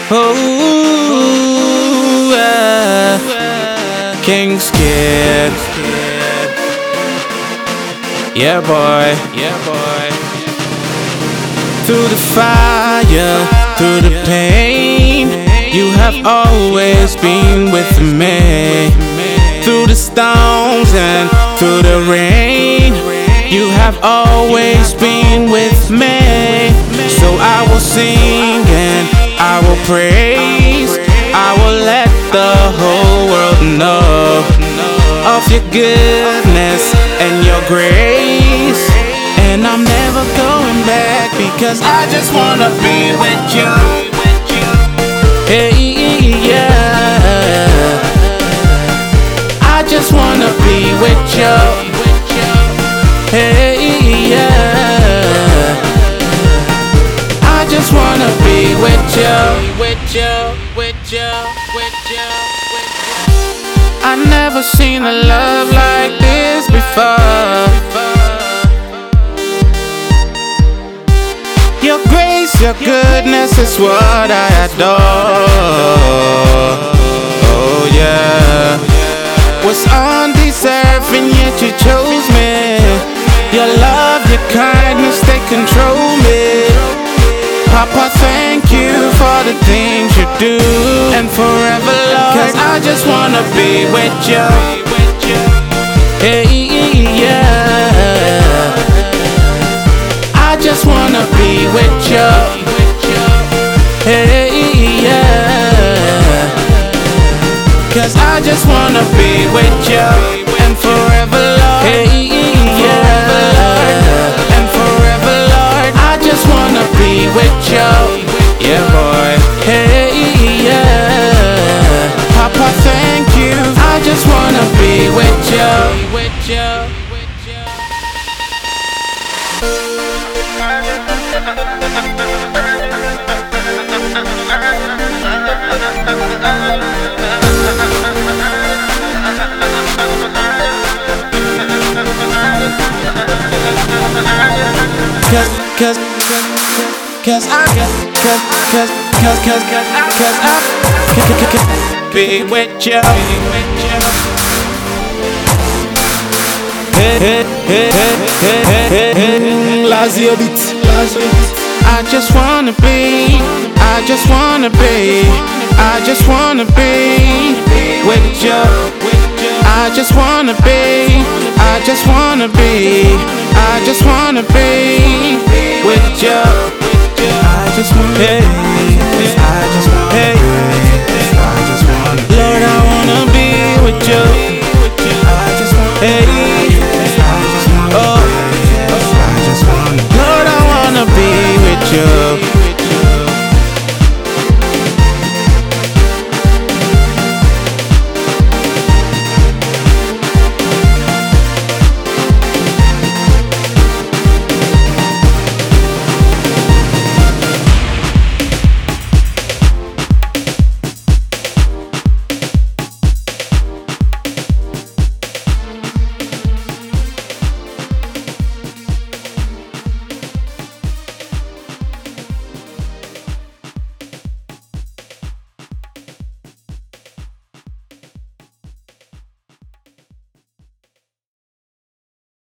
Oh, King Skid. Yeah, boy. Through the fire, through the pain, you have always been with me. Through the storms and through the rain, you have always been with me. So I will sing and I will praise, I will let the whole world know of your goodness and your grace. And I'm never going back because I just wanna be with you. Hey, yeah, I just wanna be with you. Hey, yeah, I just wanna be with you. I never seen a love like this before. Your grace, your goodness is what I adore. Oh yeah, was undeserving yet you chose me. Your love, your kindness, they control me. Papa, thank you for the things you do, and forever, Lord, 'cause I just wanna be with you. Hey, yeah, I just wanna be with you. Hey, yeah, 'cause I just wanna be with you, and forever, Lord. Hey, yeah, and forever, Lord, I just wanna be with you. Yeah, boy. Hey, yeah, Papa, thank you. I just wanna be with you. Cause I be with you. Lazio beat. I just wanna be with you. I just wanna be with you.